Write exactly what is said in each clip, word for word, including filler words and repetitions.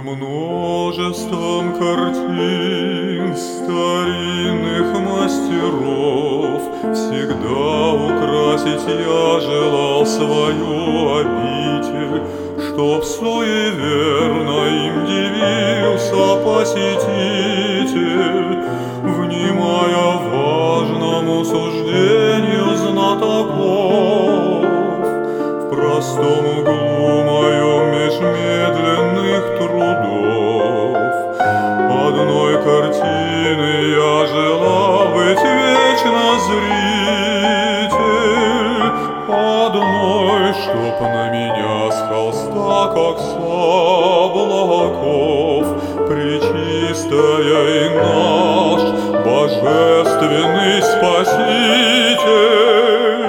Множеством картин старинных мастеров всегда украсить я желал свою обитель, чтоб суеверно им дивился посетитель, внимая важному суждению знатоков. В простом углу моем меж медленных трудов одной картины я желал быть вечно зритель, одной, чтоб на меня с холста, как с облаков, пречистая и наш божественный Спаситель.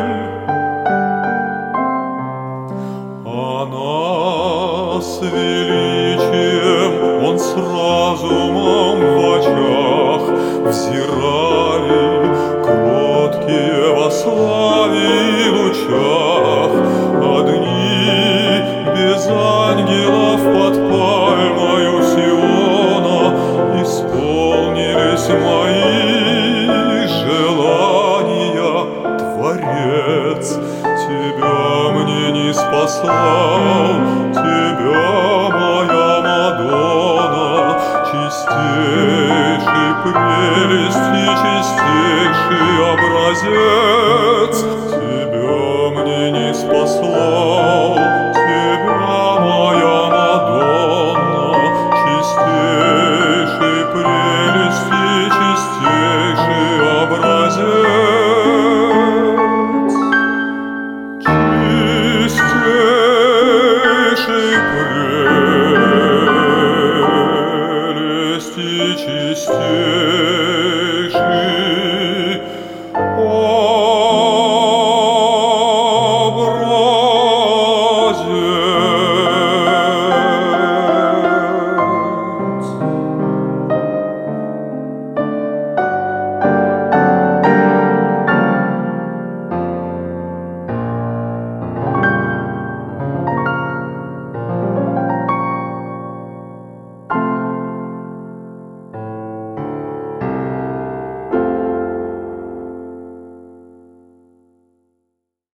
Она с величием, он с разумом в очах взирали, кроткие во славе и лучах. Одни без ангелов под пальмою Сиона исполнились мои желания. Творец, тебя мне не спасал, тебя, моя Мадонна, чистейшей прелести, чистейший образец, тебя мне не спасал.